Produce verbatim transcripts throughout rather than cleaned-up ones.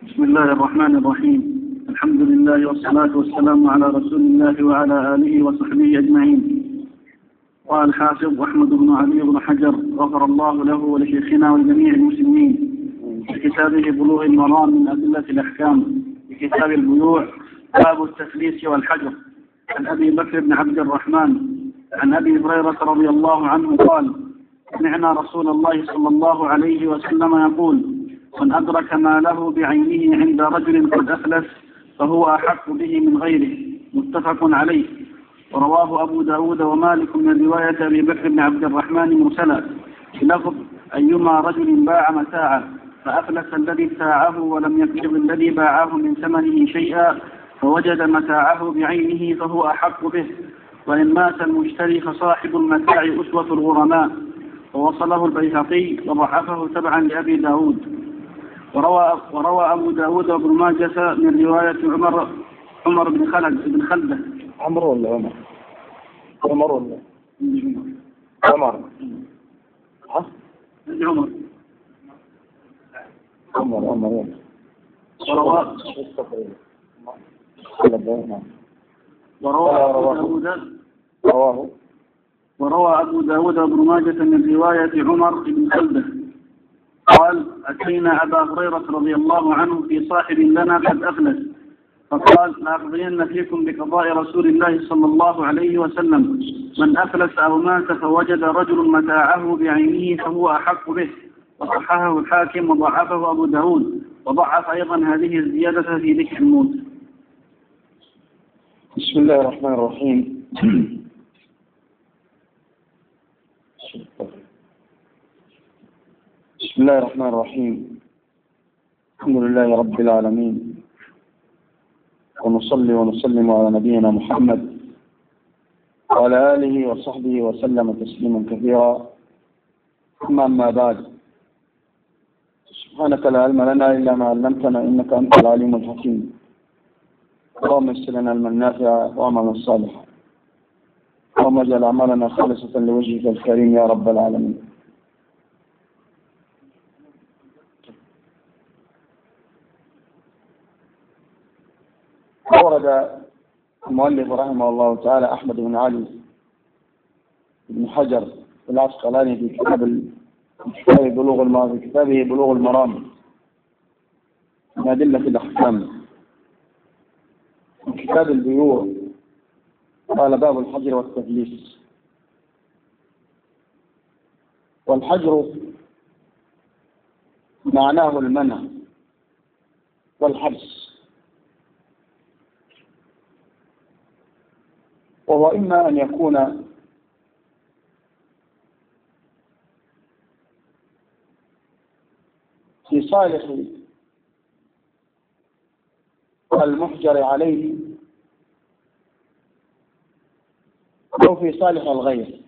بسم الله الرحمن الرحيم. الحمد لله والصلاة والسلام على رسول الله وعلى آله وصحبه أجمعين. قال الحافظ أحمد بن علي بن حجر غفر الله له ولشيخنا ولجميع المسلمين في كتابه بلوغ المرام من أدلة الأحكام في كتاب البيوع باب التفليس والحجر عن أبي بكر بن عبد الرحمن عن أبي هريرة رضي الله عنه قال: سمعنا رسول الله صلى الله عليه وسلم يقول: من أدرك ما له بعينه عند رجل قد أفلس فهو أحق به من غيره. متفق عليه. ورواه أبو داود ومالك من رواية أبي بكر بن عبد الرحمن مرسلا بلفظ: أيما رجل باع متاعه فأفلس الذي ابتاعه ولم يكتب الذي باعه من ثمنه شيئا فوجد متاعه بعينه فهو أحق به، وإن مات المشتري فصاحب المتاع أسوة الغرماء. ووصله البيهقي وضعفه تبعا لأبي داود. وروى, وروى أبو داود وابن ماجه من رواية عمر عمر بن خلد بن خلده عمر ولا عمر؟ عمر ولا عمر؟ ها؟ عمر عمر عمر وروى وروى أبو داود رواه وروى أبو داود وابن ماجه من رواية عمر بن خلده قال: أتينا أبا هريرة رضي الله عنه في صاحب لنا قد أفلس، فقال: لأقضين فيكم بقضاء رسول الله صلى الله عليه وسلم: من أفلس أو مات فوجد رجل متاعه بعينه فهو أحق به. وصححه الحاكم وضعفه أبو داود، وضعف أيضا هذه الزيادة في ذكر الموت. بسم الله الرحمن الرحيم. بسم الله الرحمن الرحيم. الحمد لله رب العالمين، ونصلي ونسلم على نبينا محمد وعلى آله وصحبه وسلم تسليما كثيرا. ثم أما بعد، سبحانك لا علم لنا إلا ما علمتنا إنك أنت العليم الحكيم. اللهم يسر لنا علما نافعا وعملا صالحا، اللهم اجعل أعمالنا خالصة لوجهك الكريم يا رب العالمين. ورد المؤلف رحمه الله تعالى أحمد بن علي بن حجر العسقلاني في كتاب كتابه بلوغ المرام في كتابه بلوغ المرام من أدلة الأحكام في كتاب البيوع قال: باب الحجر والتفليس. والحجر معناه المنع والحبس، وهو إما أن يكون في صالح المحجر عليه أو في صالح الغير.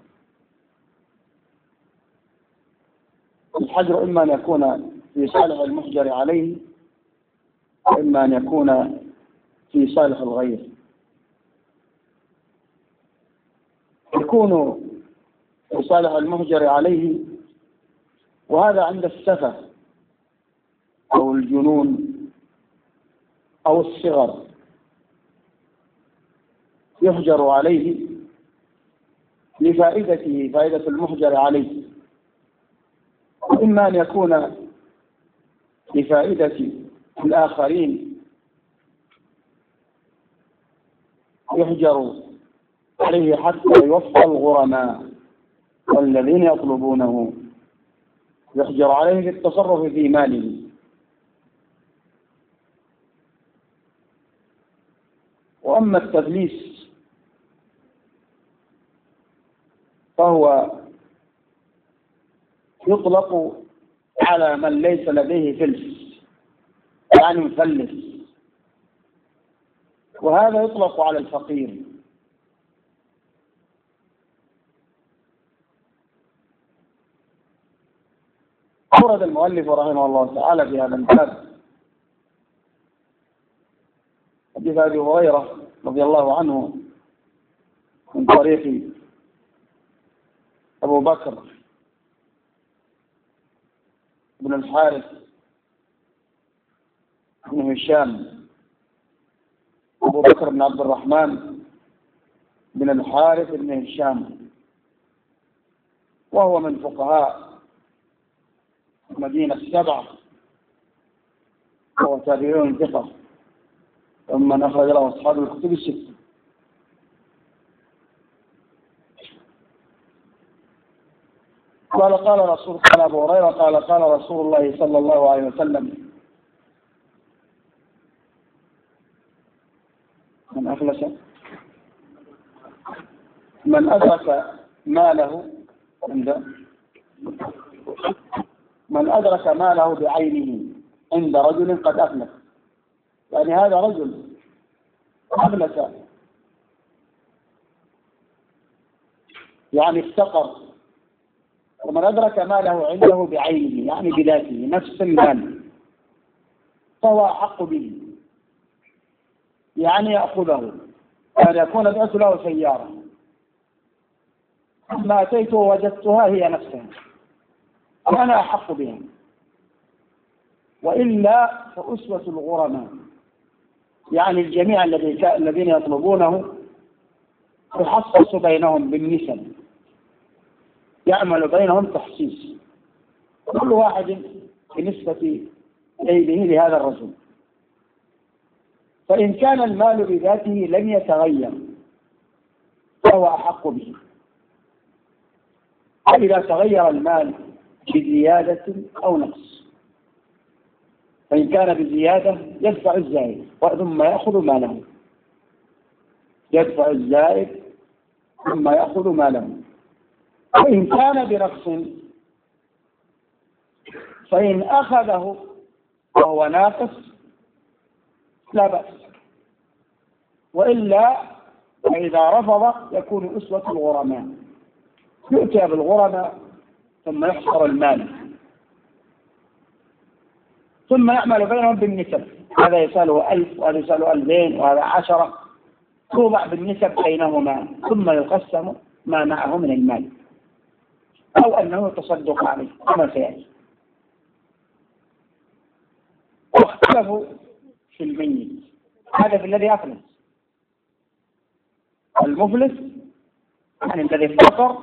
الحجر إما أن يكون في صالح المحجر عليه وإما أن يكون في صالح الغير. يكون في صالح المهجر عليه، وهذا عند السفة أو الجنون أو الصغر يهجر عليه لفائدته، فائدة المهجر عليه، وإما أن يكون لفائدة الآخرين يهجر عليه حتى يوفى الغرماء والذين يطلبونه، يحجر عليه في التصرف في ماله. وأما التفليس فهو يطلق على من ليس لديه فلس، يعني مفلس، وهذا يطلق على الفقير. أورد المؤلف رحمه الله تعالى في هذا الباب حديث أبي هريرة رضي الله عنه من طريق أبو بكر بن الحارث بن هشام، أبو بكر بن عبد الرحمن بن الحارث بن هشام، وهو من فقهاء المدينة السبعة، وهو تابعون ثقة، ثم أخرج له أصحاب الكتب الستة. قال قال رسول قال أبو هريرة قال قال رسول الله صلى الله عليه وسلم: من أفلس من أدرك ماله عند من أدرك ماله بعينه عند رجل قد أفلس، يعني هذا رجل أفلس يعني افتقر، ومن أدرك ماله عنده بعينه يعني بذاته نفس المال فهو أحق به، يعني يأخذه، أن يكون بأس له سيارة ما أتيت ووجدتها هي نفسها أنا أحق بها، وإلا فأسوة الغرماء يعني الجميع الذين يطلبونه يحصص بينهم بالنسب، يعمل بينهم تحسيس، كل واحد بنسبة عيبه لهذا الرجل، فإن كان المال بذاته لم يتغير فهو أحق به، وإذا تغير المال بزيادة أو نقص، فإن كان بزيادة يدفع الزائد ثم يأخذ ماله، يدفع الزائد ثم يأخذ ماله. وإن كان بنقص فإن أخذه وهو ناقص لا بأس، وإلا فإذا رفض يكون أسوة الغرماء، يؤتى بالغرماء ثم يحصر المال ثم يعمل بينهم بالنسب، هذا يساله ألف وهذا يساله ألفين وهذا عشرة، توضع بالنسب بينهما ثم يقسم ما معه من المال، أو أنه يتصدق عليه كما سيأتي. واختلفوا في الميت، هذا في الذي أفلس، المفلس يعني الذي افتقر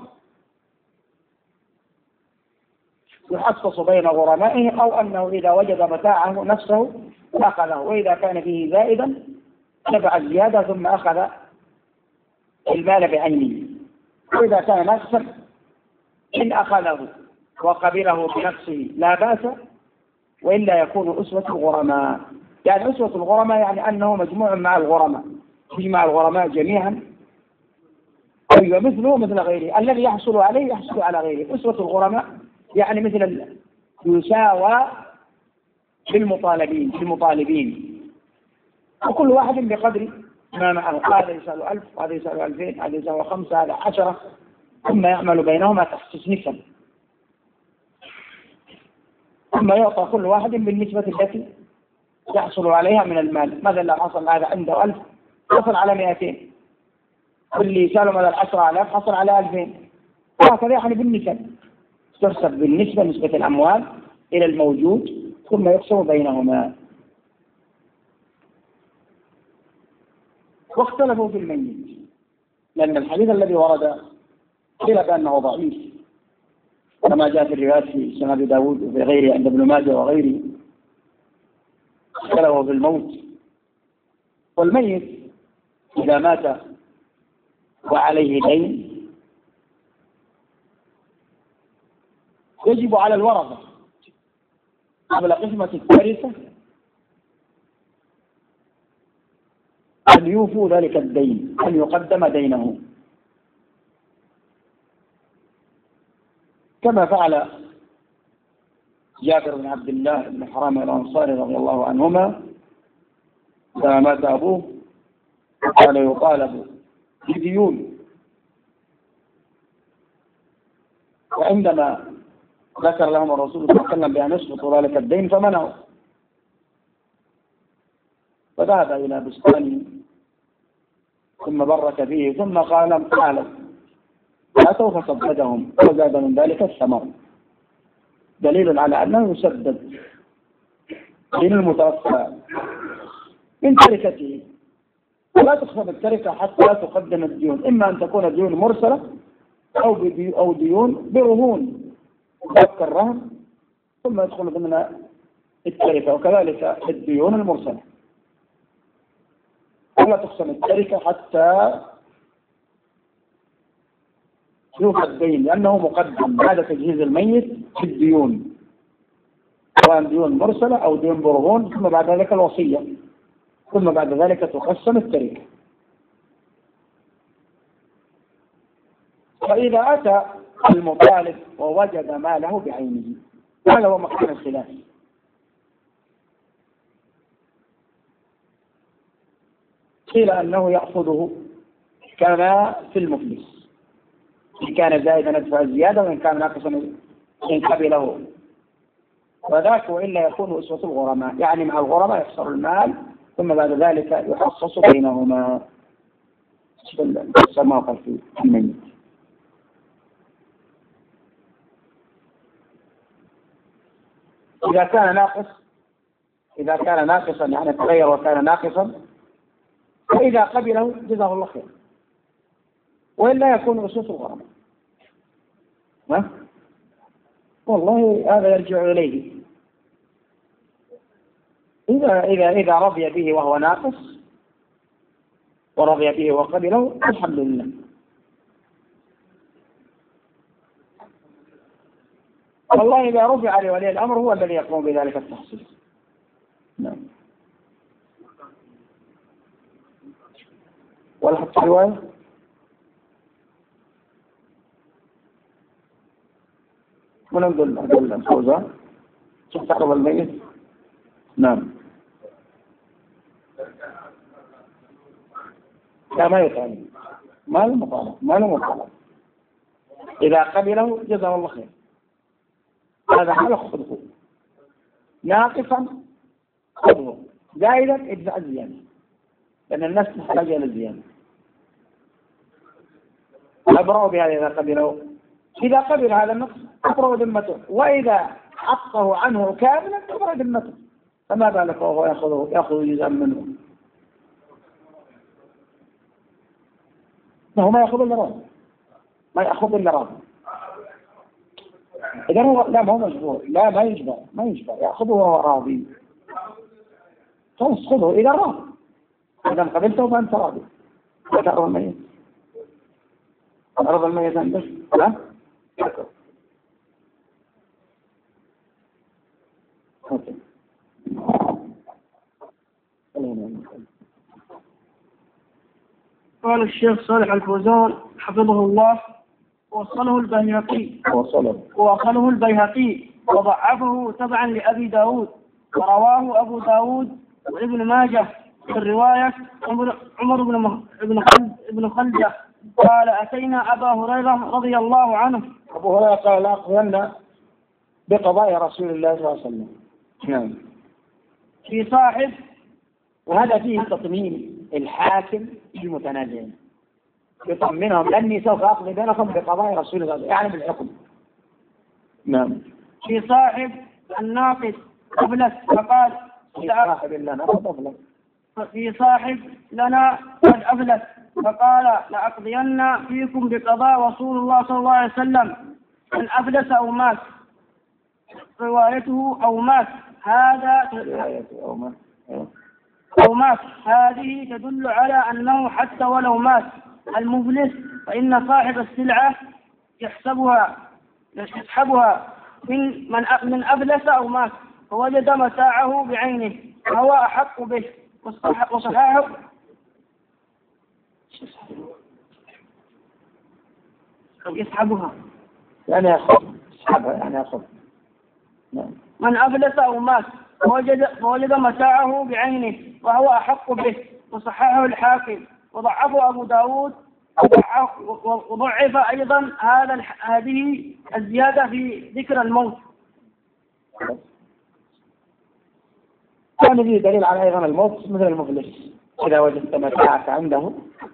يحصص بين غرمائه، أو أنه إذا وجد متاعه نفسه أخذه، وإذا كان فيه زائدا دفع الزيادة ثم أخذ المال بعينه، وإذا كان نقصا إن أخذه وقبله بنفسه لا بأس، وإلا يكون أسوة الغرماء. يعني أسوة الغرماء يعني أنه مجموع مع الغرماء، يجمع الغرماء جميعا، أيوة مثله مثل غيره، الذي يحصل عليه يحصل على غيره. أسوة الغرماء يعني مثل يساوى بالمطالبين بالمطالبين وكل واحد بقدر ما معه، هذا يسأل ألف وهذا يسأل ألفين، هذا يسأل خمسة، هذا عشرة، ثم يعمل بينهما تحسيس نسب، ثم يعطى كل واحد بالنسبة التي يحصل عليها من المال. مثلا لو حصل هذا عنده ألف حصل على مئتين، واللي يسأله مثلا عشرة آلاف حصل على ألفين، وهكذا يعني بالنسب، تحسب بالنسبة نسبة الأموال إلى الموجود ثم يقسم بينهما. واختلفوا في الميت، لأن الحديث الذي ورد قيل بأنه ضعيف كما جاء في الروايات في سنن داود وفي غيره عند ابن ماجه وغيره. اختلفوا في الموت، والميت إذا مات وعليه دين يجب على الورثة قبل قسمة التركة أن يوفوا ذلك الدين، أن يقدم دينه، كما فعل جابر بن عبد الله بن حرام الأنصاري رضي الله عنهما لما مات أبوه قال يطالب بديون، وعندما ذكر لهم الرسول صلى الله عليه وسلم بأن يسقطوا ذلك الدين فمنعوا، فذهب إلى بستان ثم برك فيه ثم قال لهم تعالوا أتوا فسددهم وزاد من ذلك الثمر، دليل على أنه يسدد دين المتوفى من تركته، ولا تقسم التركة حتى لا تقدم الديون، إما أن تكون ديون مرسلة أو أو ديون برهون تبقى الرهن ثم يدخل ضمن التركة، وكذلك الديون المرسلة. ولا تقسم التركة حتى يوفى الدين، لأنه مقدم بعد تجهيز الميت في الديون، سواء ديون مرسلة أو ديون برهون، ثم بعد ذلك الوصية، ثم بعد ذلك تقسم التركة. فإذا أتى المطالب ووجد ماله بعينه، هذا هو مكان الخلاف. قيل أنه يأخذه كما في المفلس، إن كان زائدا ندفع الزيادة، وإن كان ناقصا إن قبله، وذاك وإلا يكون أسوة الغرماء، يعني مع الغرماء يخسر المال ثم بعد ذلك يحصص بينهما السماقة في الميت. إذا كان ناقص إذا كان ناقصا يعني تغير وكان ناقصا، فإذا قبله جزاه الله خير، وإلا يكون أسوة الغرماء. ها؟ والله هذا يرجع إليه. إذا إذا إذا رضي به وهو ناقص ورضي به وقبله الحمد لله. والله إذا رفع لولي الأمر هو الذي يقوم بذلك التحصيل. نعم. ولا حتى رواية من نقول نقول الفوزان تعرض الميت. نعم. لا ما يتعلم، ما له مطالب، ما له مطالب. إذا قبله جزاه الله خير، هذا حال خذه، ناقصا خذه، زائدا ادفع الزيادة، لأن الناس تحتاج إلى الزيادة. أبرأ بهذا إذا قبله. إذا قبل هذا النقص أبرأ ذمته، وإذا حقه عنه كاملا أبرأ ذمته، فما بالك وهو يأخذه يأخذ جزءا منه؟ هو ما يأخذ إلا راضي، ما يأخذ إلا راضي. إذا هو لا ما هو مجبور، لا ما يجبر ما يجبر يأخذه وهو راضي. خلاص خذه إذا راضي، إذا قبلته فأنت راضي. وتعرض الميت، تعرض الميت عندك لا يأكل. قال الشيخ صالح الفوزان حفظه الله: وصله البيهقي وصله وصله البيهقي وضعفه تبعا لأبي داود، ورواه أبو داود وابن ماجه في الرواية عمر بن ابن خلد ابن خلدة قال: أتينا أبا هريرة رضي الله عنه. أبو هريرة قال: لا أقبلنا بقضاء رسول الله صلى الله عليه وسلم. نعم. في صاحب، وهذا فيه تطمين الحاكم المتنازعين، يطمنهم لأني سوف أقضي بينكم بقضاء رسول الله يعني بالحكم. نعم. في صاحب الناقص أفلس فقال: في صاحب لنا أفلس في صاحب لنا قد أفلس فقال: لأقضين فيكم بقضاء رسول الله صلى الله عليه وسلم، من أفلس أو مات، روايته أو مات، هذا أو مات أو مات هذه تدل على أنه حتى ولو مات المفلس فإن صاحب السلعة يحسبها يسحبها من من من أفلس أو مات فوجد متاعه بعينه فهو أحق به، وصححه يسحبها يعني يأخذ يسحبها يعني يأخذ. من أفلس أو مات فوجد, فوجد متاعه بعينه وهو أحق به، وصححه الحاكم وضعفه أبو داود، وضعف أيضا هذا هذه الزيادة في ذكر الموت. كان فيه دليل على أيضا الموت مثل المفلس، إذا وجدت متاعك عنده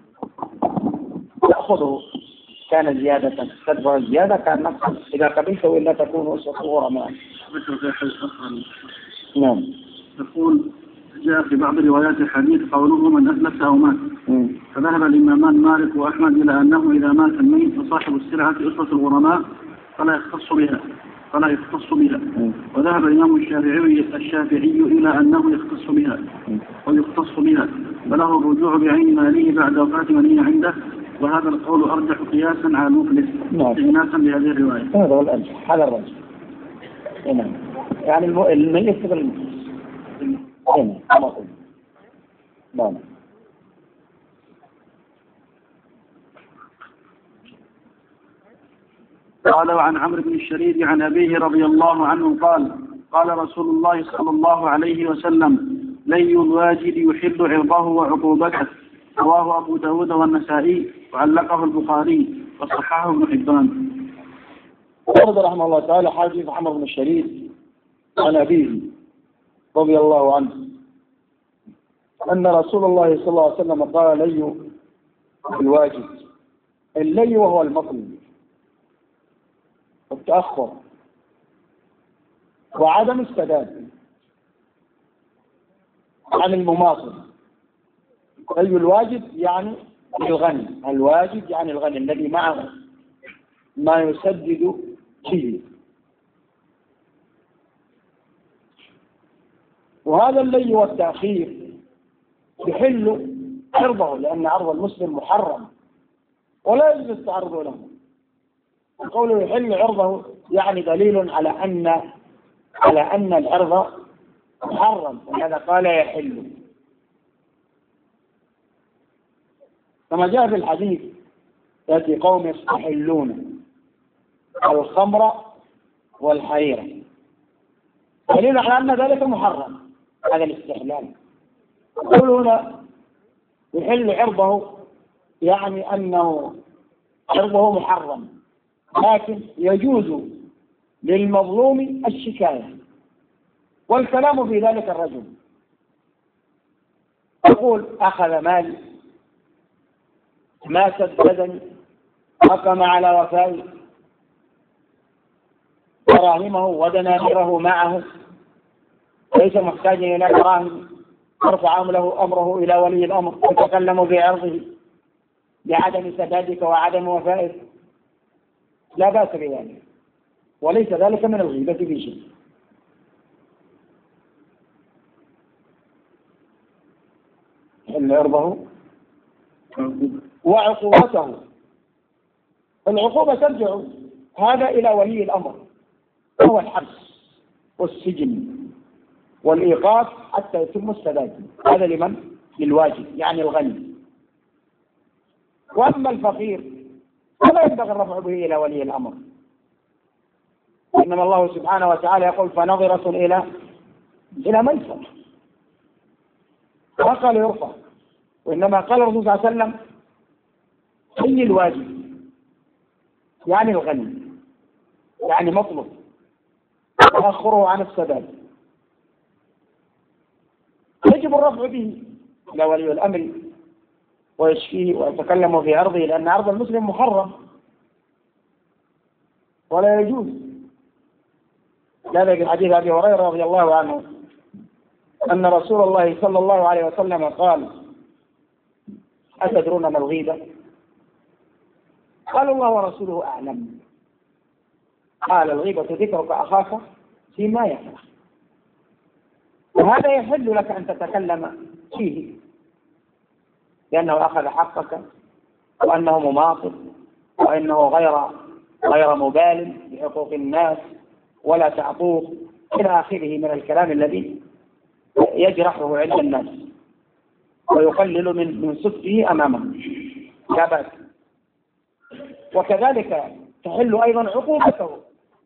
تأخذه، كان زيادة تدفع الزيادة، كان نقصا إذا قبلته إلا تكون أسوة الغرماء. نعم. يقول جاء في بعض روايات الحديث قوله من أفلس أو مات، فذهب الإمامان مالك وأحمد إلى أنه إذا مات الميت فصاحب السلعة أسرة الغرماء فلا يختص بها فلا يختص بها وذهب الإمام الشافعي الشافعي إلى أنه يختص بها ويختص بها فله الرجوع بعين ماله بعد وفاة من هي عنده، وهذا القول أرجح قياسا على المفلس استئناسا بهذه الرواية. هذا هو الأرجح، هذا الرجح. نعم، يعني الميت يستغل المفلس. نعم. نعم. قال وعن عمرو بن الشريد عن أبيه رضي الله عنه قال قال رسول الله صلى الله عليه وسلم لي الواجد يحل عرضه وعقوبته، رواه أبو داود والنسائي وعلقه البخاري وصححه ابن حبان. ورد رحمه الله تعالى حديث عمرو بن الشريد عن أبيه رضي الله عنه أن رسول الله صلى الله عليه وسلم قال لي الواجد، اللي وهو المطلب التأخر وعدم السداد عن المماطل. أي الواجب يعني الغني، الواجب يعني الغني الذي معه ما يسدد به. وهذا اللي والتأخير يحل عرضه، لأن عرض المسلم محرم ولا يجوز التعرض له. قوله يحل عرضه يعني دليل على أن على أن العرض محرم، ولهذا قال يحل. كما جاء في الحديث يأتي قوم يستحلون الخمر والحرير، دليل على أن ذلك محرم، هذا الاستحلال. يقول هنا يحل عرضه يعني أنه عرضه محرم، لكن يجوز للمظلوم الشكاية والكلام في ذلك الرجل. يقول أخذ مالي، ما سددني، حكم على وفائي، دراهمه ودنانيره معه، ليس محتاجا إلى دراهم، يرفع له أمره إلى ولي الأمر يتكلم بعرضه بعدم سدادك وعدم وفائك، لا بأس بذلك، وليس ذلك من الغيبة في شيء. حل عرضه وعقوبته. العقوبة ترجع هذا إلى ولي الأمر، هو الحبس والسجن والإيقاف حتى يتم السداد. هذا لمن؟ للواجب يعني الغني. وأما الفقير فلا ينبغي الرفع به إلى ولي الأمر، إنما الله سبحانه وتعالى يقول فنظرة إلى إلى ميسر، ما قال يرفع، وإنما قال الرسول صلى الله عليه وسلم حل الواجب يعني الغني يعني مطلب تأخره عن السداد، يجب الرفع به إلى ولي الأمر ويشفيه ويتكلم في عرضه، لأن عرض المسلم محرم ولا يجوز. هذا في حديث أبي هريرة رضي الله عنه أن رسول الله صلى الله عليه وسلم قال أتدرون ما الغيبة؟ قال الله ورسوله أعلم. قال الغيبة ذكرك أخاك فيما يكره، وهذا يحل لك أن تتكلم فيه لأنه أخذ حقك وأنه مماطل وأنه غير غير مبال بحقوق الناس ولا تعطوه إلى آخره من الكلام الذي يجرحه عند الناس ويقلل من من صدقه أمامه، لا بأس. وكذلك تحل أيضا عقوبته،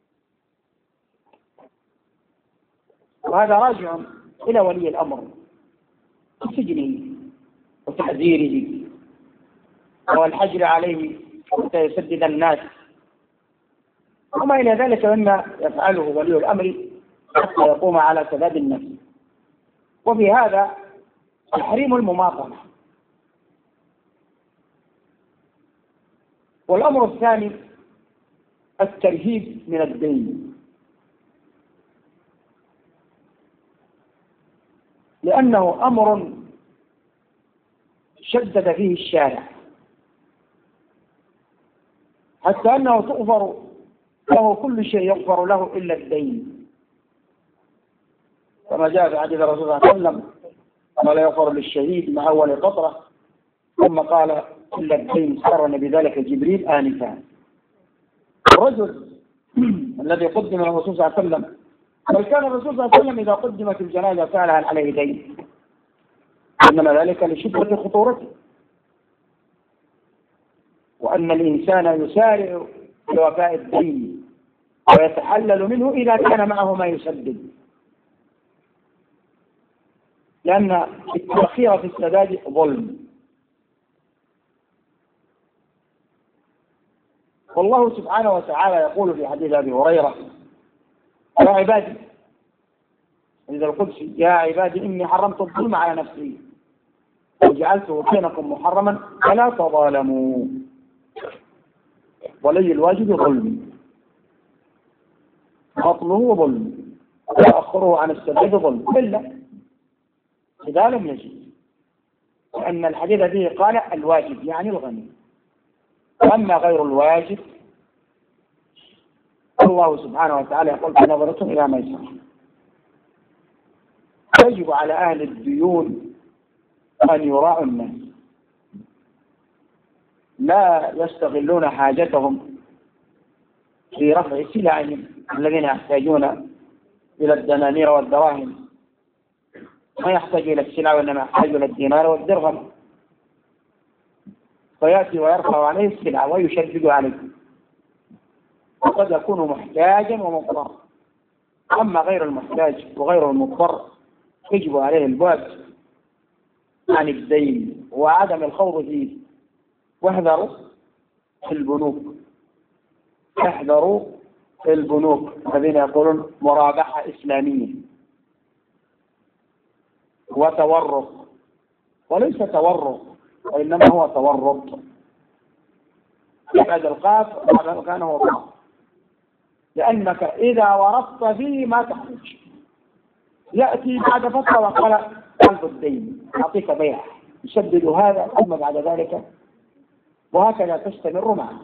وهذا راجع إلى ولي الأمر سجنه وتحذيره والحجر عليه حتى يسدد الناس وما إلى ذلك مما يفعله ولي الأمر حتى يقوم على سداد الناس. وفي هذا تحريم المماطلة. والأمر الثاني الترهيب من الدين. لأنه أمر شدد فيه الشارع، حتى أنه تغفر له كل شيء، يغفر له إلا الدين، كما جاء في حديث الرسول صلى الله عليه وسلم قال يغفر للشهيد مع أول قطرة، ثم قال إلا الدين، قرن بذلك جبريل آنفا. الرجل الذي قدم الرسول صلى الله عليه وسلم، بل كان الرسول صلى الله عليه وسلم إذا قدمت الجنازة سأل هل عليه دين، إنما ذلك لشدة خطورته، وأن الإنسان يسارع لوفاء الدين ويتحلل منه إذا كان معه ما يسدد، لأن التأخير في السداد ظلم. والله سبحانه وتعالى يقول في حديث أبي هريرة: يا عبادي، عند القدس: يا عبادي إني حرمت الظلم على نفسي وجعلته بينكم محرما فلا تظالموا. ولي الواجب ظلم، خطله ظلم، وتأخره عن السداد ظلم، إلا إذا لم يجد، لأن الحديث فيه قال الواجب يعني الغني، أما غير الواجب الله سبحانه وتعالى يقول فنظرة إلى ميسرة. يجب على أهل الديون أن يراعوا الناس، لا يستغلون حاجتهم في رفع سلعهم الذين يحتاجون إلى الدنانير والدراهم، ما يحتاج إلى السلع وإنما يحتاج إلى الدينار والدرهم، فيأتي ويرفع عليه السلع ويشدد عليه، وقد يكون محتاجا ومضطر. أما غير المحتاج وغير المضطر يجب عليه البعد عن الدين وعدم الخوض فيه. واحذروا في البنوك، احذروا في البنوك الذين يقولون مرابحة إسلامية وتورط، وليس تورط وإنما هو تورط، بعد القاف بعد الكان هو قاف، لأنك إذا ورطت فيه ما تخرج، يأتي بعد فترة وقال قلب الدين أعطيك بيع يسدد هذا، ثم بعد ذلك وهكذا تستمر معه،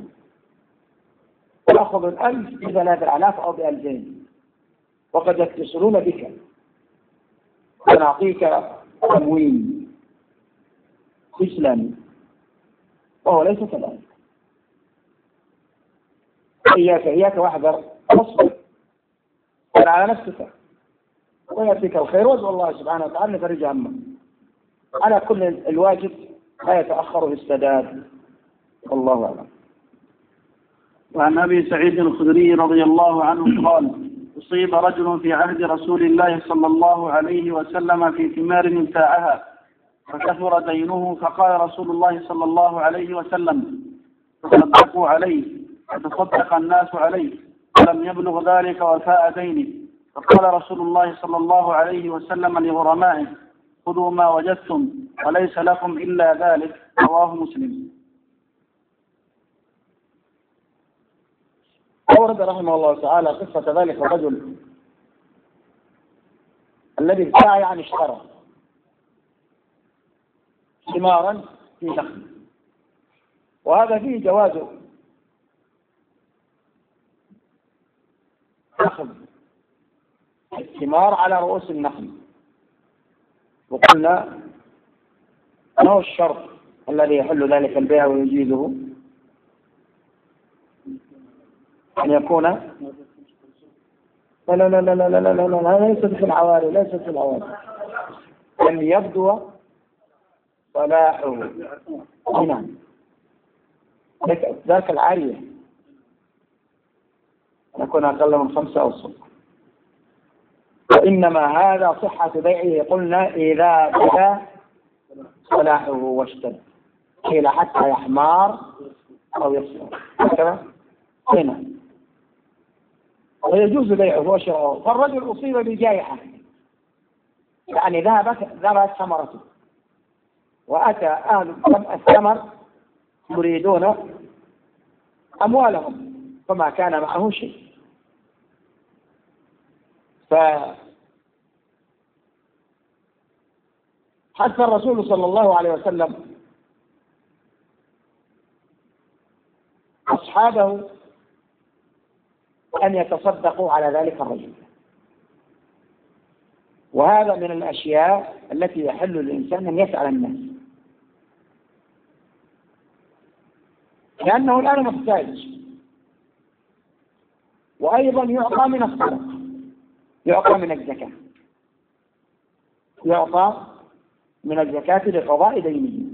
تأخذ الألف بثلاثة آلاف أو بألفين، وقد يتصلون بك ونعطيك تموين إسلامي وهو ليس كذلك. إياك إياك واحذر، واصبر على نفسك ويأتيك الخير، وادعو الله سبحانه وتعالى فرج همه. على كل الواجب لا يتأخر في السداد، والله أعلم. وعن أبي سعيد الخدري رضي الله عنه قال: أصيب رجل في عهد رسول الله صلى الله عليه وسلم في ثمار ابتاعها فكثر دينه، فقال رسول الله صلى الله عليه وسلم: تصدقوا عليه، فتصدق الناس عليه، ولم يبلغ ذلك وفاء دينه. فقال رسول الله صلى الله عليه وسلم لغرمائه: خذوا ما وجدتم وليس لكم إلا ذلك. رواه مسلم. أورد رحمه الله تعالى قصة ذلك الرجل الذي ابتاع يعني اشترى ثمارا في نخل، وهذا فيه جواز أخذ الثمار على رؤوس النخل، وقلنا ما هو الشرط الذي يحل ذلك البيع ويجيزه؟ أن يكون لا لا لا لا لا لا لا لا ليست في العواري، ليست في العواري، أن يبدو صلاحه. نعم، ذاك العارية يكون أقل من خمسة أوسط، وإنما هذا صحة بيعه قلنا إذا بدا صلاحه واشتد، قيل حتى يحمار أو يصفر هكذا هنا، ويجوز بيعه وشراؤه. فالرجل أصيب بجائحة، يعني ذهبت ذهبت ثمرته، وأتى أهل الثمر يريدون أموالهم فما كان معه شيء، حتى الرسول صلى الله عليه وسلم أصحابه أن يتصدقوا على ذلك الرجل. وهذا من الأشياء التي يحل للإنسان أن يسأل الناس، لأنه الآن محتاج، وأيضا يعطى من الصدقة، يعطى من الزكاة، يعطى من الزكاة لقضاء دينه،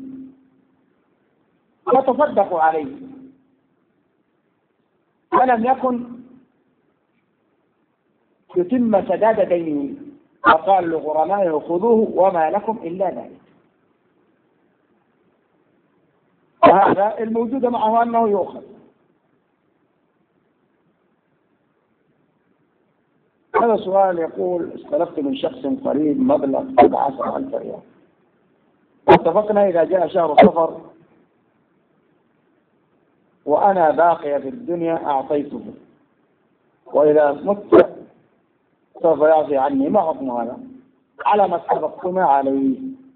فتصدقوا عليه. فلم يكن يتم سداد دينه، وقال لغرمائه خذوه وما لكم إلا ذلك. وهذا الموجود معه أنه يؤخذ. هذا سؤال يقول: استلفت من شخص قريب مبلغ سبعة عشر ألف ريال، واتفقنا إذا جاء شهر صفر وأنا باقية في الدنيا أعطيته، وإذا مت سوف يعطي عني. ما حكم هذا؟ على ما اتفقتما عليه.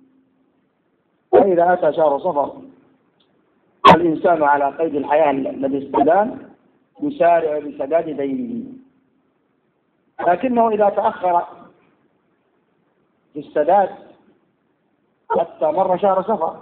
فإذا أتى شهر صفر الإنسان على قيد الحياة الذي استدان يسارع بسداد دينه، لكنه إذا تأخر في السداد حتى مر شهر صفر،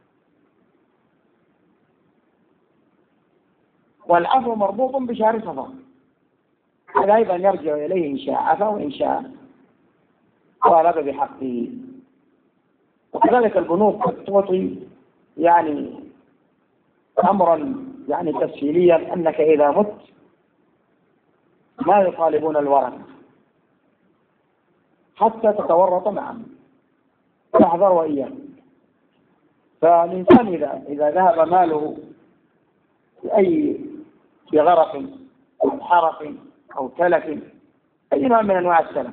والعفو مربوط بشهر صفر، هذا أيضا يرجع إليه إن شاء عفا وإن شاء طالب بحقه. وكذلك البنوك تعطي يعني أمرا يعني تسهيليا، أنك إذا مت ما يطالبون الورثة حتى تتورط معهم، فاحذر وإياه. فالإنسان إذا إذا ذهب ماله بأي بغرق أو حرق أو تلف، أي نوع من أنواع التلف،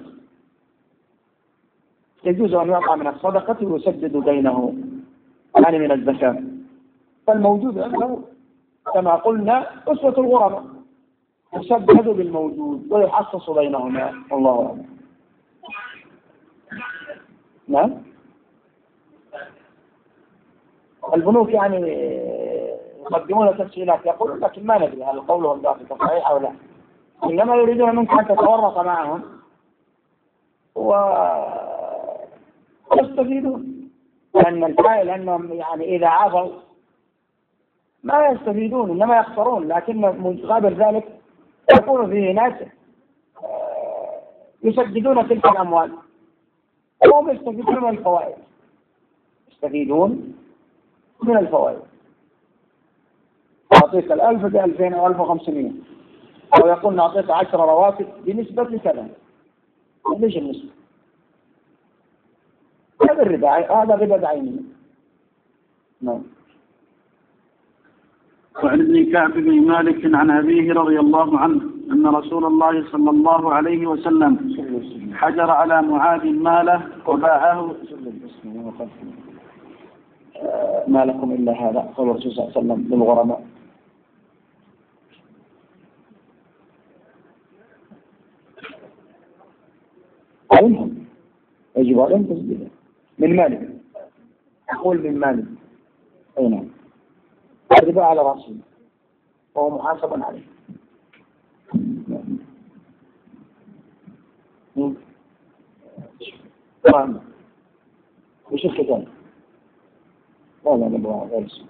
يجوز أن يعطى من الصدقة ويسدد دينه يعني من الزكاة. فالموجود عنده كما قلنا أسوة الغرباء، يسدد بالموجود ويحصص بينهما. الله أعلم. نعم. البنوك يعني يقدمون تسهيلات، يقولون لكن ما ندري هل قولهم ذلك صحيح أو لا، إنما يريدون منك أن تتورط معهم ويستفيدون، لأن الفائل أنهم يعني إذا عفوا ما يستفيدون إنما يخسرون، لكن مقابل ذلك يكون فيه ناس يسددون تلك الأموال وهم يستفيدون من الفوائد، يستفيدون من الفوائد. أعطيك الألف بألفين أو ألف وخمسمائة، أو يقول نعطيك عشر رواتب بنسبة لكذا. ليش النسبة؟ هذا الربا، هذا ربا بعينه. نعم. وعن ابن كعب بن مالك عن أبيه رضي الله عنه أن رسول الله صلى الله عليه وسلم حجر على معاذ ماله وباعه. ما لكم إلا هذا، قال الرسول صلى الله عليه وسلم للغرماء. علمهم يجب عليهم تسديده من ماله، أقول من ماله. أي نعم. الربا على رأسه وهو محاسب عليه. نعم. وش الختام؟ لا لا نبغى غير اسم.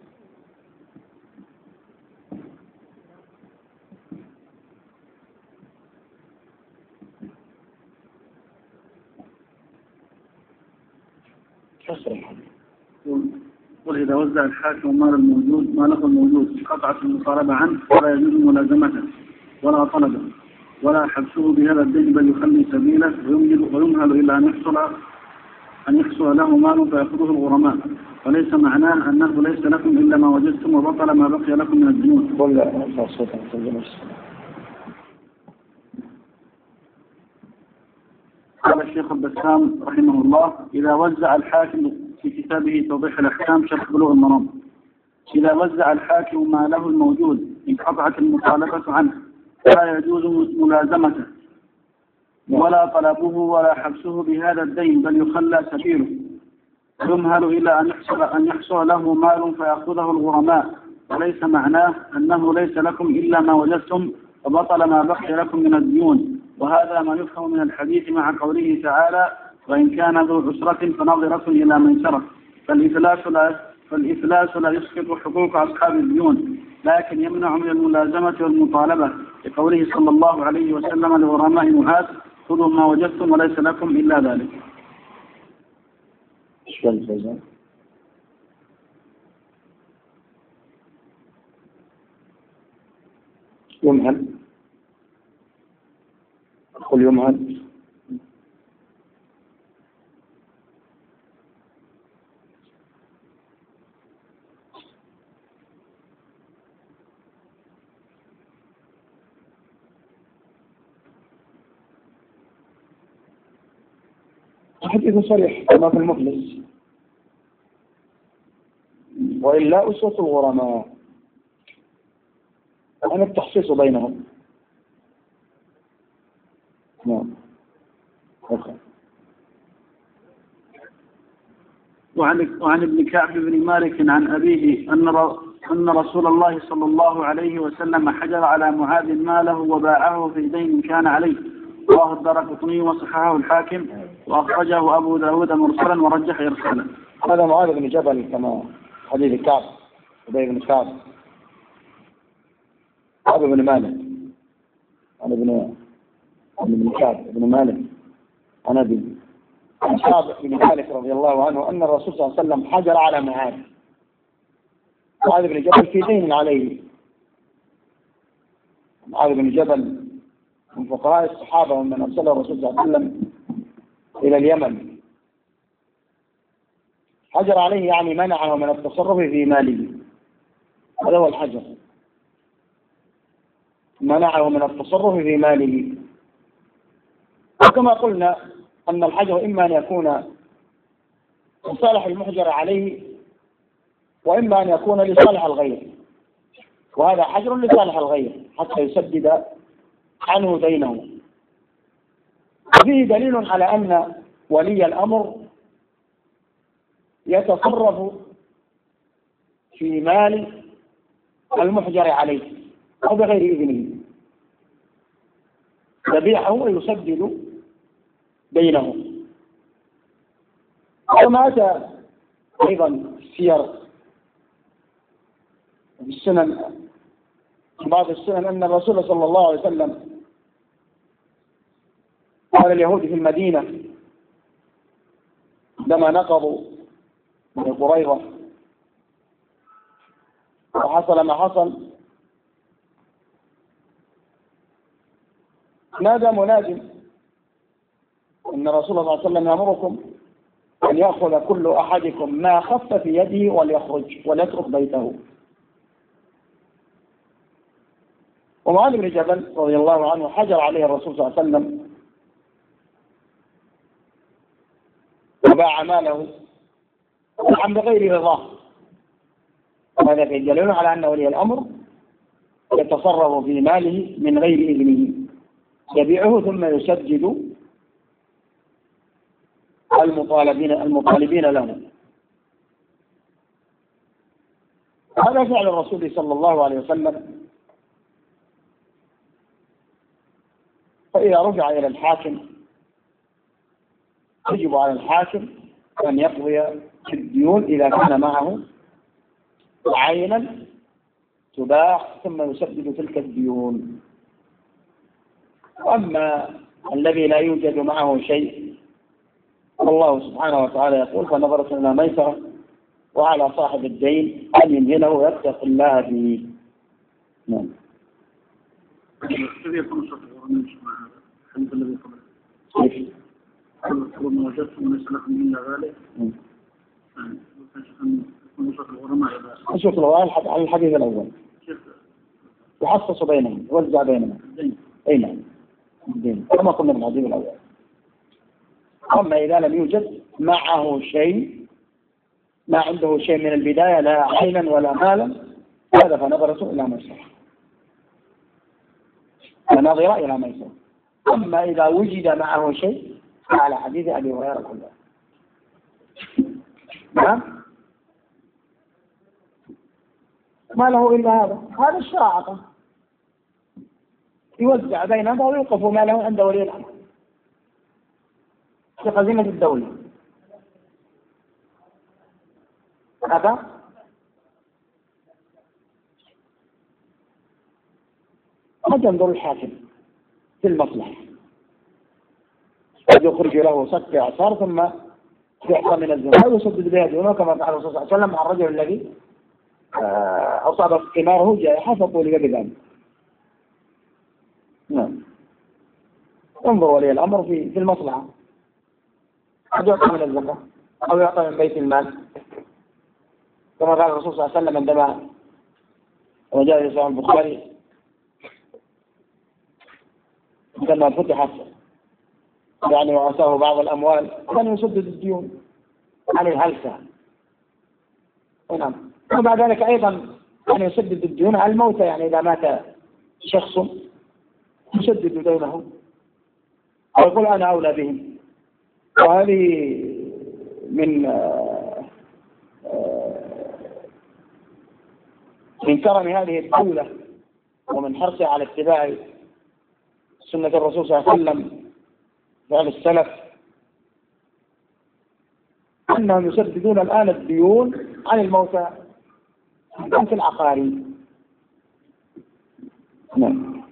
قل إذا وزع الحاكم مال الموجود ما له الموجود قطعت المطالبة عنه ولا يجوز ملازمته ولا طلبه ولا حبسه بهذا الدين، بل يخلي سبيله ويمهل إلى أن يحصل أن يحصل له مال فيأخذه الغرماء، وليس معناه أنه ليس لكم إلا ما وجدتم وبطل ما بقي لكم من الديون. قال الشيخ البسام رحمه الله: إذا وزع الحاكم في كتابه توضيح الأحكام شرح بلوغ المرام، إذا وزع الحاكم ما له الموجود انقطعت المطالبة عنه لا يجوز ملازمته ولا طلبه ولا حبسه بهذا الدين، بل يخلى سبيله يمهل إلى أن يحصل, أن يحصل له مال فيأخذه الغرماء، وليس معناه أنه ليس لكم إلا ما وجدتم فبطل ما بقي لكم من الديون. وهذا ما يفهم من الحديث مع قوله تعالى: وإن كان ذو عسرة فنظرة إلى ميسرة. فالإفلاس لا, فالإفلاس لا يسقط حقوق أصحاب الديون، لكن يمنع من الملازمة والمطالبة، لقوله صلى الله عليه وسلم لغرماء معاذ: خذوا ما وجدتم وليس لكم إلا ذلك. يمهل قل يمهل الحديث صريح كما في المفلس: وإلا أسوة الغرماء، أنا التخصيص بينهم. نعم. وعن وعن ابن كعب بن مالك عن أبيه أن أن رسول الله صلى الله عليه وسلم حجر على معاذ ماله وباعه في دين كان عليه. رواه الدارقطني وصححه الحاكم وأخرجه أبو داود مرسلا ورجح إرساله. هذا معاذ بن جبل كما حديث كعب أبي بن كعب كعب بن مالك عن ابن ابن كعب بن مالك عن أبي كعب بن مالك رضي الله عنه أن الرسول صلى الله عليه وسلم حجر على معاذ معاذ بن جبل في دين عليه. معاذ بن جبل من فقهاء الصحابة ومن أرسله الرسول صلى الله عليه وسلم إلى اليمن. حجر عليه يعني منعه من التصرف في ماله، هذا هو الحجر، منعه من التصرف في ماله. وكما قلنا أن الحجر إما أن يكون لصالح المحجر عليه وإما أن يكون لصالح الغير، وهذا حجر لصالح الغير حتى يسدد عنه دينه. وفيه دليل على أن ولي الأمر يتصرف في مال المحجر عليه أو بغير إذنه، يبيعه ويسدد دينه. وما أتى أيضا السير في السنن بعض السنن أن الرسول صلى الله عليه وسلم قال اليهود في المدينة عندما نقضوا من قريظة وحصل ما حصل، نادى مناد أن الرسول صلى الله عليه وسلم يأمركم أن يأخذ كل أحدكم ما خف في يده وليخرج وليترك بيته. ومعاذ بن جبل رضي الله عنه حجر عليه الرسول صلى الله عليه وسلم وباع ماله عن بغير رضاه. وهذا دليل على أن ولي الأمر يتصرف في ماله من غير إذنه، يبيعه ثم يسدد المطالبين المطالبين له. هذا فعل الرسول صلى الله عليه وسلم. فإذا رجع إلى الحاكم يجب على الحاكم أن يقضي الديون إذا كان معه عينا تباع ثم يسدد تلك الديون. وأما الذي لا يوجد معه شيء الله سبحانه وتعالى يقول: فنظرة إلى ميسرة، وعلى صاحب الدين أن يمهله ويتق الله فيه. نعم. كيف يكون شرط الغرماء مع هذا الحديث الذي قبله؟ كيف؟ كل ما وجدتم وليس لكم إلا ذلك. يعني يكون شرط الغرماء إذا شرط الغرماء على الحديث الأول يحصص بينهم يوزع بينهم. أي نعم الدين كما قلنا في الحديث الأول. أما إذا لم يوجد معه شيء، ما عنده شيء من البداية لا عينا ولا مالا، هذا فنظرته إلى ميسرة، فنظر إلى ميسرة. أما إذا وجد معه شيء فعلى حديث أبي هريرة كله. نعم ما له إلا هذا، هذا الشاعة يوزع بينهم ويوقف ما له عند ولي الأمر في خزينة الدولة. هذا قد ينظر الحاكم في المصلحة، قد يخرج له صك إعصار ثم يعطى من الزكاة ويسدد بها ديونه كما فعل الرسول صلى الله عليه وسلم مع الرجل الذي أصاب ثماره جائحة فطولب بذلك. نعم انظر ولي الأمر في في المصلحة، قد يعطى من الزكاة أو يعطى من بيت المال كما قال الرسول صلى الله عليه وسلم عندما وجاء في صحيح البخاري عندما فتحت يعني وعساه بعض الأموال كان يسدد الديون عن الهلسة. نعم وبعد ذلك أيضا كان يسدد الديون على الموتى، يعني إذا مات شخص يسدد دينه ويقول أنا أولى بهم. وهذه من من كرم هذه الدولة ومن حرصها على اتباع سنة الرسول صلى الله عليه وسلم فعل السلف أنهم يسددون الآن الديون عن الموتى في العقاري. نعم.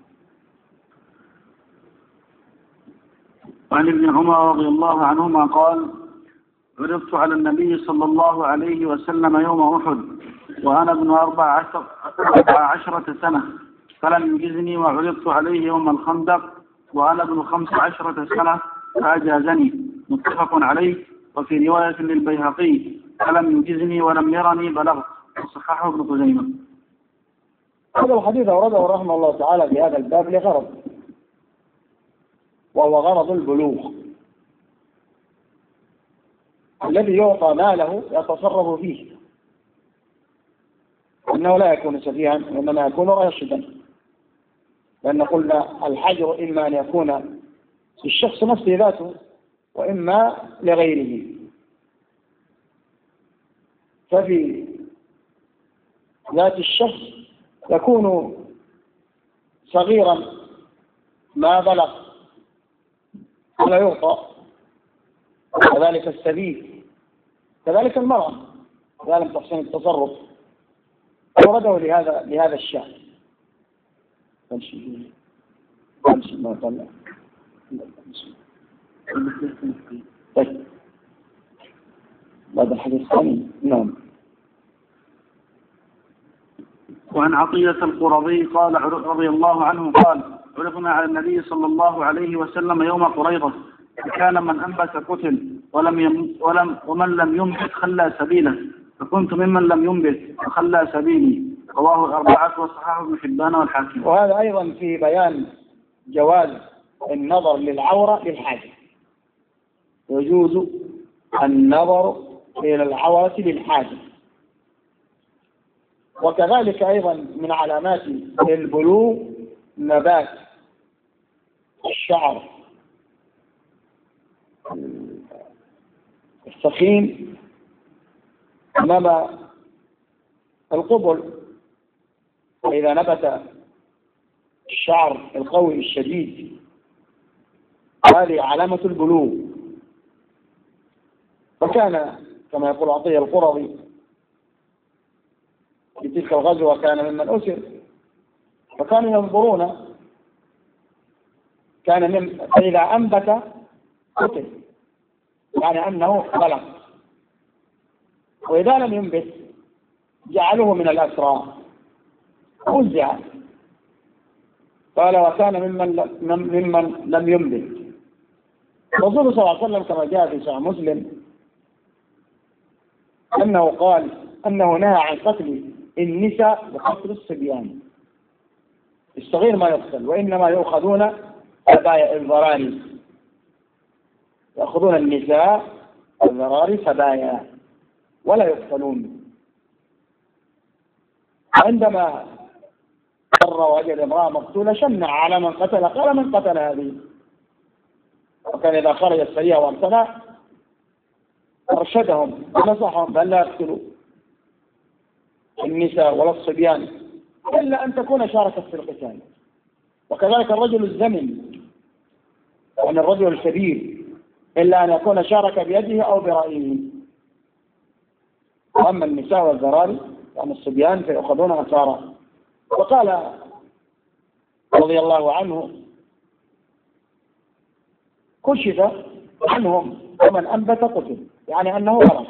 وعن ابن عمر رضي الله عنهما قال: عرضت على النبي صلى الله عليه وسلم يوم أحد وأنا ابن أربع عشر أربع عشرة سنة فلم يجزني، وعرضت عليه يوم الخندق وأنا ابن خمس عشرة سنة فأجازني، متفق عليه. وفي رواية للبيهقي: فلم يجزني ولم يرني بلغت، وصححه ابن خزيمة. هذا الحديث أورده رحمه الله تعالى في هذا الباب لغرض، وهو غرض البلوغ الذي يعطى ماله يتصرف فيه، أنه لا يكون سفيها وإنما يكون راشدا، لأن قلنا الحجر إما أن يكون للشخص نفسه ذاته وإما لغيره. ففي ذات الشخص يكون صغيرا ما بلغ ولا يعطى، كذلك السبيل، كذلك المرأة إذا لم تحسن التصرف أورده لهذا لهذا الشأن. ما طلع طيب هذا الحديث الثاني. نعم. وعن عطية القرظي قال رضي الله عنه قال: عرضنا على النبي صلى الله عليه وسلم يوم قريظة فكان من أنبت قتل ولم يم ولم ومن لم ينبت خلى سبيله، فكنت ممن لم ينبت فخلى سبيلي. رواه الأربعة وصححه ابن حبان والحاكم. وهذا أيضا في بيان جواز النظر للعورة للحاجة، يجوز النظر إلى العورة للحاجة. وكذلك أيضا من علامات البلوغ نبات الشعر السخين أمام القبل، وإذا نبت الشعر القوي الشديد هذه علامة البلوغ. فكان كما يقول عطية القرظي في تلك الغزوة كان ممن أسر فكانوا ينظرون، كان من فإذا أنبت قتل يعني أنه بلغ، وإذا لم ينبت جعلوه من الأسرى وزع. قال: وكان ممن ممن لم ينبت. الرسول صلى الله عليه وسلم كما جاء في صحيح مسلم أنه قال أنه نهى عن قتل النساء وقتل الصبيان، الصغير ما يقتل، وإنما يؤخذون سبايا الذراري، يأخذون النساء الذراري سبايا ولا يقتلون. عندما مر وجد امرأة مقتولة شنع على من قتل، قال: من قتل هذه؟ وكان إذا خرج السرية وارتدى أرشدهم ونصحهم بأن لا يقتلوا النساء ولا الصبيان إلا أن تكون شاركت في القتال. وكذلك الرجل الزمن وأن الرجل الكبير إلا أن يكون شارك بيده أو برأيه. وأما النساء والذراري وأما الصبيان فيأخذون أسارا. وقال رضي الله عنه كشف عنهم ومن أنبت قتل، يعني أنه غلط،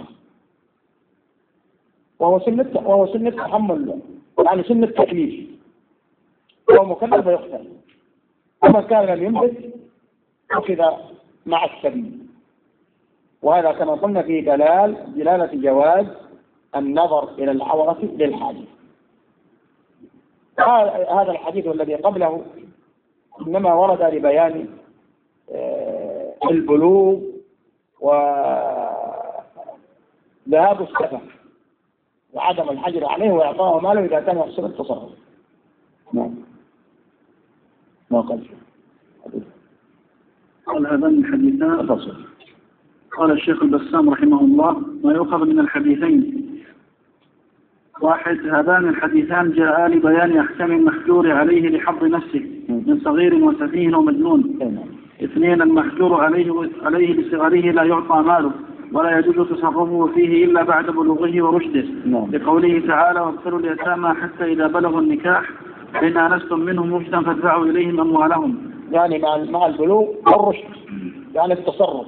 وهو سن وهو سن التحمل، يعني سن التكليف، وهو مكلف يقتل. ومن كان لم ينبت أخذ مع السبيل. وهذا كما قلنا فيه دلال دلالة جواز النظر إلى العورة للحاجة. هذا الحديث الذي قبله إنما ورد لبيان البلوغ وذهاب السفر وعدم الحجر عليه وإعطاه ماله إذا كان يحسن التصرف. نعم. ما قال قال هذان الحديثان تصل. قال الشيخ البسام رحمه الله: ما يؤخذ من الحديثين: واحد، هذان الحديثان جاء لبيان أحكام المحجور عليه لحظ نفسه من صغير وسفيه ومجنون. اثنين، المحجور عليه عليه لصغره لا يعطى ماله ولا يجوز تصرفه فيه إلا بعد بلوغه ورشده، لقوله تعالى: وابتلوا اليتامى حتى إذا بلغوا النكاح فإن آنستم منهم رشدا فادفعوا إليهم أموالهم. يعني مع مع البلوغ والرشد، يعني التصرف.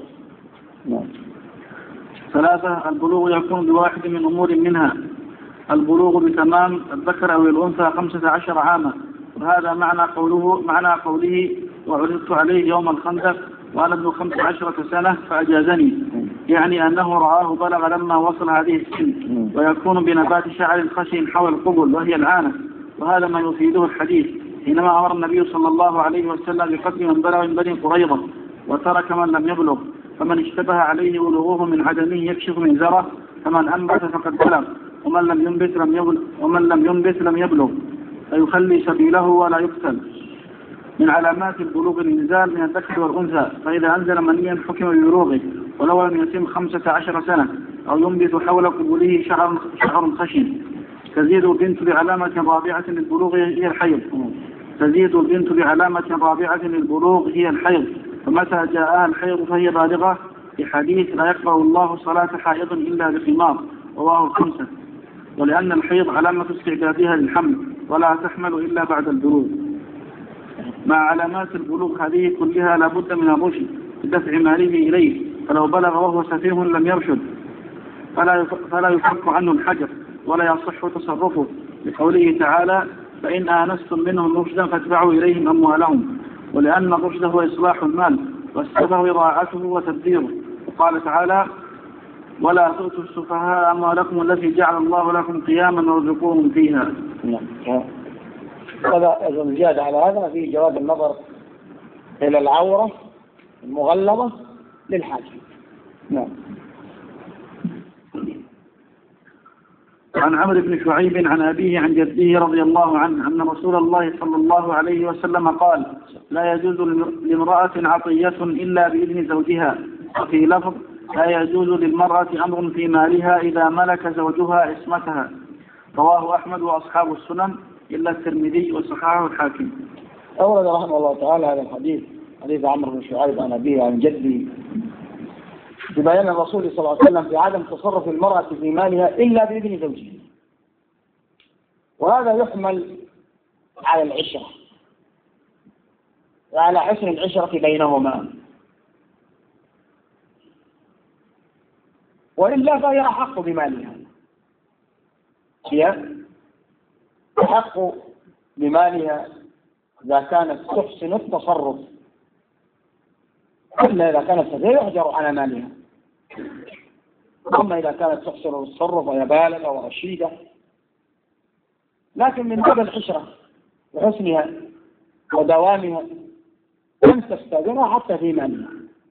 ثلاثة، البلوغ يكون بواحد من أمور منها: البلوغ بتمام الذكر أو الأنثى خمسة عشر عاما، وهذا معنى قوله معنى قوله وعرضت عليه يوم الخندق وأنا ابن خمس عشرة سنة فأجازني، يعني أنه رآه بلغ لما وصل هذه السن. ويكون بنبات شعر خشن حول القبل وهي العانة، وهذا ما يفيده الحديث حينما أمر النبي صلى الله عليه وسلم بقتل من بلغ من بني قريظة وترك من لم يبلغ، فمن اشتبه عليه بلوغه من عدمه يكشف من زره، فمن أنبت فقد بلغ ومن لم ينبت لم يبلغ ومن لم ينبت لم يبلغ فيخلي سبيله ولا يقتل. من علامات البلوغ النزال من الذكر والأنثى، فإذا أنزل منيا حكم ببلوغه ولو لم يتم خمسة عشر سنة أو ينبت حول قبوله شعر شعر خشن. تزيد البنت بعلامة رابعة للبلوغ هي الحيض تزيد البنت بعلامة رابعة للبلوغ هي الحيض فمتى جاءها الحيض فهي بالغة، في حديث: لا يقبل الله صلاة حائض إلا بخمار، رواه الخمسة. ولأن الحيض علامة استعدادها للحمل ولا تحمل إلا بعد البلوغ. مع علامات البلوغ هذه كلها لا بد من الرشد بدفع ماله إليه، فلو بلغ وهو سفيه لم يرشد فلا فلا يفك عنه الحجر ولا يصح تصرفه، لقوله تعالى: فإن آنستم منهم رشدا فاتبعوا إليهم أموالهم. ولأن الرشد هو إصلاح المال والسفه إضاعته وتبذيره، وقال تعالى: ولا تؤتوا السفهاء أموالكم التي جعل الله لكم قياما وارزقوهم فيها. هذا زيادة على هذا في جواز النظر إلى العورة المغلظة للحاجة. نعم. عن عمرو بن شعيب عن أبيه عن جده رضي الله عنه أن رسول الله صلى الله عليه وسلم قال: لا يجوز لامرأة عطية إلا بإذن زوجها. وفي لفظ: لا يجوز للمرأة أمر في مالها إذا ملك زوجها عصمتها. رواه أحمد وأصحاب السنن إلا الترمذي وصححه الحاكم. أورد رحمه الله تعالى هذا الحديث، حديث عمرو بن شعيب عن أبيه عن جده، ببيان الرسول صلى الله عليه وسلم في عدم تصرف المرأة في مالها إلا بإذن زوجها. وهذا يحمل على العشرة وعلى حسن العشرة بينهما، وإلا فهي أحق بمالها، هي أحق بمالها إذا كانت تحسن التصرف، إلا إذا كانت يحجر على مالها. أما إذا كانت تحسن التصرف وهي بالغة ورشيدة، لكن من باب العشرة وحسنها ودوامها لم تستأذنها حتى في مالها،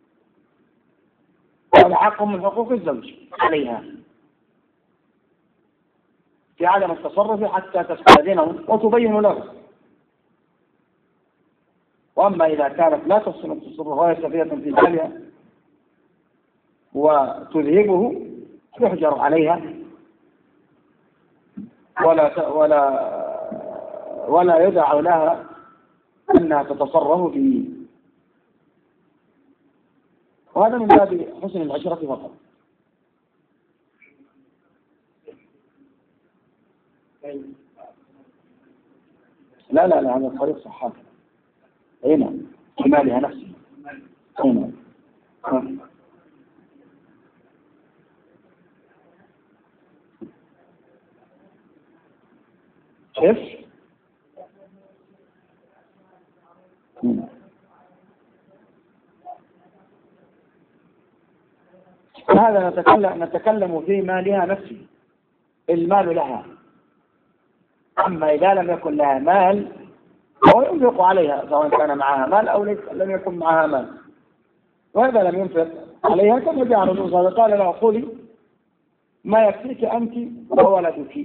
وهذا حق من حقوق الزوج عليها في عدم التصرف حتى تستأذنه وتبين له. وأما إذا كانت لا تحسن التصرف وهي سفيهة في مالها وتذهبه يحجر عليها ولا ولا ولا يدع لها أنها تتصرف به، وهذا من باب حسن العشرة فقط. لا لا لا هذا الطريق صحاح. أي نعم، كمالها نفسها. أي نعم. كيف؟ هذا نتكلم نتكلم في مالها نفسه، المال لها. أما إذا لم يكن لها مال هو ينفق عليها سواء كان معها مال أو لم يكن معها مال، وإذا لم ينفق عليها كما جاء الرسول صلى الله عليه وسلم قال له خذي ما يكفيك أنت وولدك.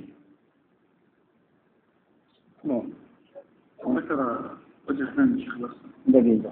نعم. ذكر وجه ثاني شيخ بس. دقيقة.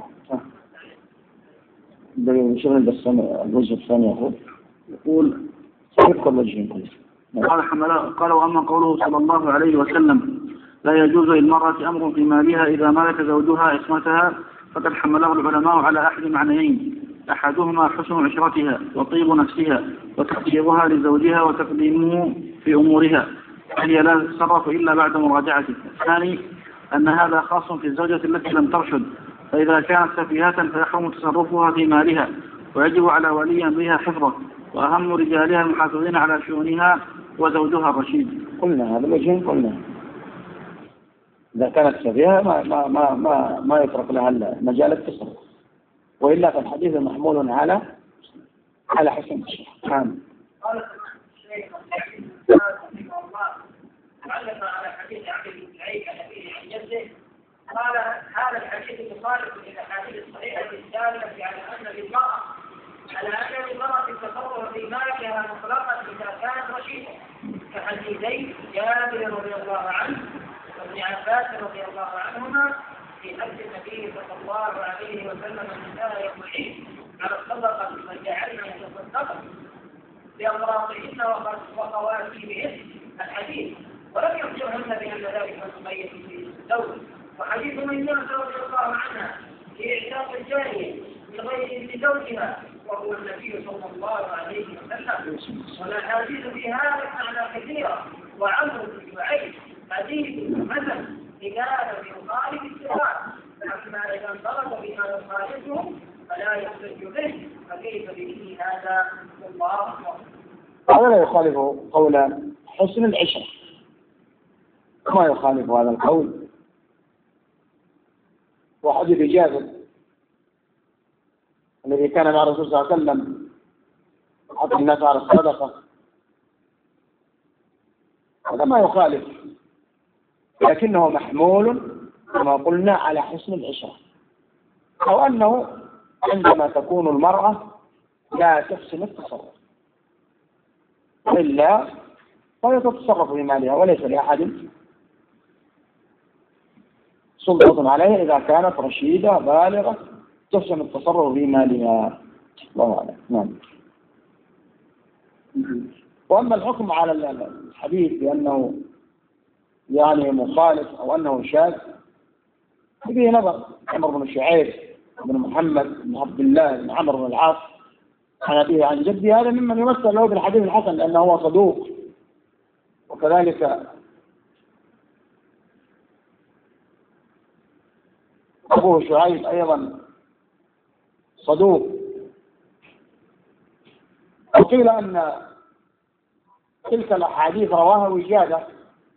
دقيقة شغل بس الوجه الثاني أخوه. يقول يذكر وجهين كله. قال حملاء قال وأما قوله صلى الله عليه وسلم لا يجوز للمرأة أمر في مالها إذا ملك زوجها عصمتها، فقد حمله العلماء على أحد معنيين: أحدهما حسن عشرتها وطيب نفسها وتقديرها لزوجها وتقديمه في أمورها، هي لا تتصرف إلا بعد مراجعته. الثاني أن هذا خاص في الزوجة التي لم ترشد، فإذا كانت سفيهة فيحرم تصرفها في مالها، ويجب على ولي أمرها حفظه، وأهم رجالها المحافظين على شؤونها وزوجها الرشيد. قلنا هذا الوجهين قلنا إذا كانت سفيهة ما ما ما ما ما يترك لها مجال التصرف، وإلا فالحديث محمول على على حسن الشيخ. علق على حديث عبد بن سعيد عن أبيه عن جده قال هذا الحديث مخالف للاحاديث الصحيحه الداله على ان للمراه على ان للمراه التصرف في مالها مطلقا اذا كانت رشيده، كحديثي جابر رضي الله عنه وابن عباس رضي الله عنهما في حديث النبي صلى الله عليه وسلم النساء يوم العيد على الصدقه فجعلنا يتصدقن بأمراضهن وخواتيمهن الحديث، ولم يخبرهن بأن ذلك ميت في الدولة. وحديث ميمونة رضي الله عنها في إعتاق الجارية لغير ابن زوجها وهو النبي صلى الله عليه وسلم، والأحاديث في هذا المعنى كثيرة. وعمرو بن شعيب حديث مثل إذا لم يخالف الصفات، أما إذا انطلق بما يخالفهم فلا يحتج به، فكيف به هذا؟ الله هذا لا يخالف قول حسن العشرة، ما يخالف هذا القول. وحديث جابر الذي كان مع الرسول صلى الله عليه وسلم حط الناس على الصدقة، هذا ما يخالف، لكنه محمول كما قلنا على حسن العشرة، أو أنه عندما تكون المرأة لا تحسن التصرف إلا فهي تتصرف في مالها وليس لأحد سلطة عليها إذا كانت رشيدة بالغة تحسن التصرف في مالها. الله أعلم. نعم. وأما الحكم على الحديث بأنه يعني مخالف أو أنه شاذ فيه نظر. عمرو بن شعيب بن محمد بن عبد الله بن عمرو بن العاص عن أبيه عن جده هذا ممن يمثل له بالحديث الحسن لأنه هو صدوق، وكذلك أبوه شعيب أيضا صدوق. وقيل أن تلك الأحاديث رواها وجادة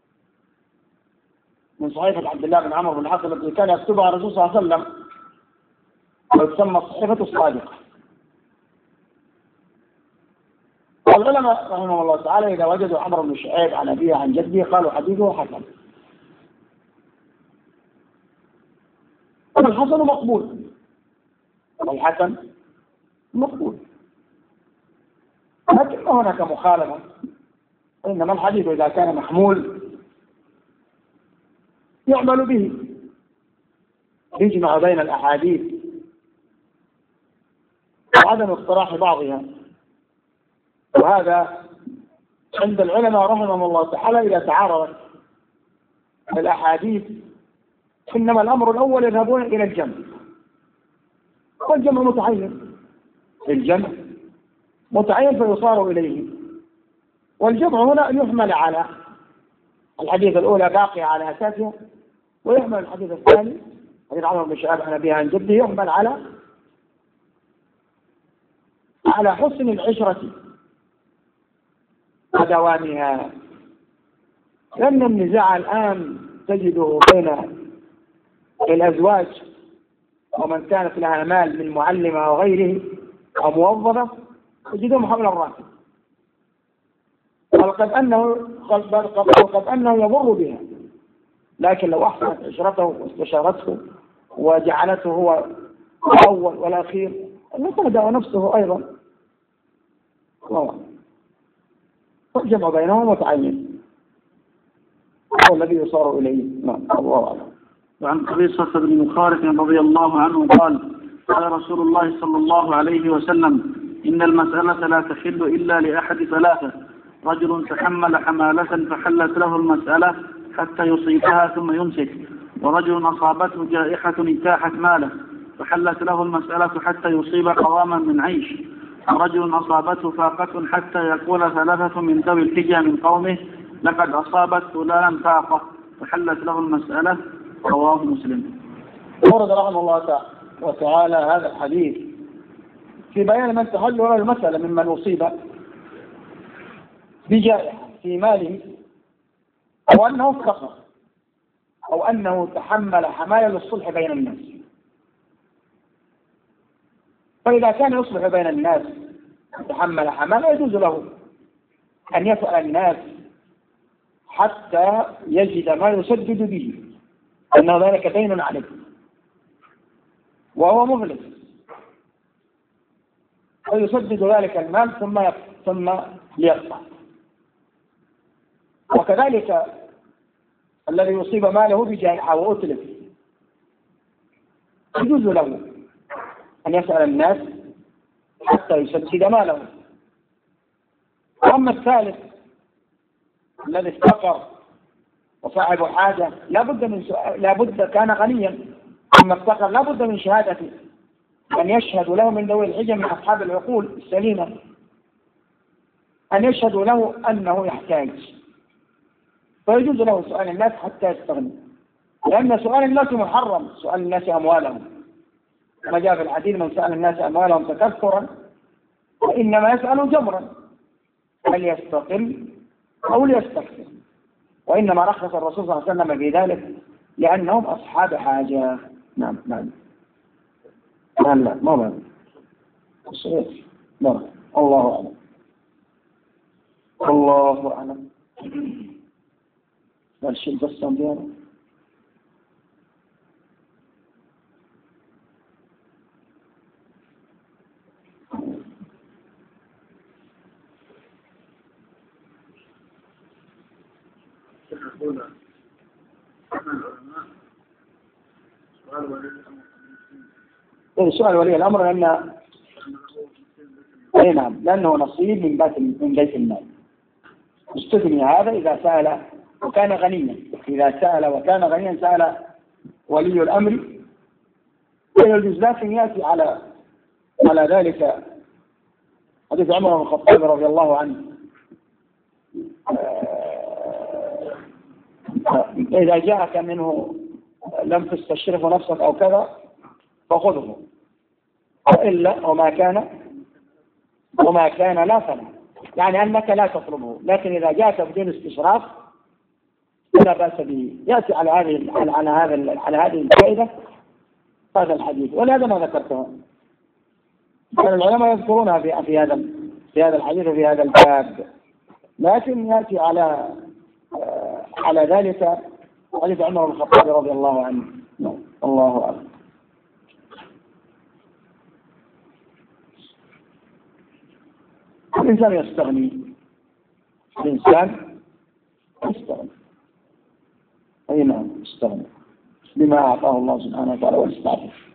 من صحيفة عبد الله بن عمرو بن العاص التي كان يكتبها الرسول صلى الله عليه وسلم وتسمى الصحيفة الصادقة. والعلماء رحمه الله تعالى إذا وجدوا عمرو بن شعيب عن أبيه عن جده قالوا حديثه حسن، والحسن مقبول، والحسن مقبول، لكن هناك مخالفة. إنما الحديث إذا كان محمول يعمل به، يجمع بين الأحاديث وعدم اقتراح بعضها وهذا عند العلماء رحمهم الله تعالى إذا تعارضت الأحاديث إنما الأمر الأول يذهبون إلى الجمع، والجمع متعين، الجمع متعين فيصار إليه، والجمع هنا يحمل على الحديث الأولى باقي على أساسها، ويحمل الحديث الثاني حديث عمرو بن شهاب عن أبيه عن جده يحمل على على حسن العشرة ودوامها. لأن النزاع الآن تجده بين الأزواج ومن كانت لها مال من معلمة وغيره أو موظفة تجدهم حول الراتب، قد أنه قد أنه يضر بها، لكن لو أحسنت عشرته واستشارته وجعلته هو الأول والأخير لتهدأ نفسه أيضا. فالجمع بينهم متعين هو الذي يصار إليه. نعم الله أعلم. وعن قبيصة بن مخارق رضي الله عنه قال قال رسول الله صلى الله عليه وسلم إن المسألة لا تحل إلا لأحد ثلاثة: رجل تحمل حمالة فحلت له المسألة حتى يصيبها ثم يمسك، ورجل أصابته جائحة اجتاحت ماله فحلت له المسألة حتى يصيب قواما من عيش، ورجل أصابته فاقة حتى يقول ثلاثة من ذوي الحجة من قومه لقد أصابت فلانا فاقة فحلت له المسألة. رواه مسلم. ورد رحمه الله وتعالى هذا الحديث في بيان من تحل له المسألة ممن أصيب بجائحة في ماله أو أنه افتقر أو أنه تحمل حماية للصلح بين الناس. فإذا كان يصلح بين الناس تحمل حماية يجوز له أن يسأل الناس حتى يجد ما يسدد به، أنه ذلك دين عليه وهو مفلس، ويسدد ذلك المال ثم ثم يقطع. وكذلك الذي يصيب ماله بجائحة وأتلف يجوز له أن يسأل الناس حتى يسدد ماله. أما الثالث الذي افتقر وصاحب حاجة لا بد من سؤال، لا بد كان غنيا أما افتقر لا بد من شهادته أن يشهد له من ذوي الحجة من أصحاب العقول السليمة أن يشهدوا له أنه يحتاج، فيجوز له سؤال الناس حتى يستغني، لأن سؤال الناس محرم، سؤال الناس أموالهم كما جاء في الحديث من سأل الناس أموالهم تكثرا وإنما يسأل جمرا هل يستقل أو ليستكثر، وإنما رخص الرسول صلى الله عليه وسلم في ذلك لأنهم أصحاب حاجة. نعم نعم لا لا ما بعد الصغير. نعم الله أعلم. الله أعلم. والشيء بس ديانا سؤال ولي الأمر لأن أي نعم لأنه نصيب من بيت من بيت المال، استثني هذا إذا سأل وكان غنيا، إذا سأل وكان غنيا سأل ولي الأمر ويجوز، لكن يأتي على على ذلك حديث عمر بن الخطاب رضي الله عنه إذا جاءك منه لم تستشرف نفسك أو كذا فخذه، وإلا وما كان وما كان لا فلا، يعني أنك لا تطلبه، لكن إذا جاءك بدون استشراف لا بأس به. يأتي على هذه على هذا على هذه الفائدة هذا الحديث، ولهذا ما ذكرته كان العلماء يذكرونها في في هذا في هذا الحديث وفي هذا الباب، لكن يأتي على على ذلك حديث عمر بن الخطاب رضي الله عنه. الله أعلم. الإنسان يستغني، الإنسان يستغني أي نعم يستغني بما أعطاه الله سبحانه وتعالى ويستعفف.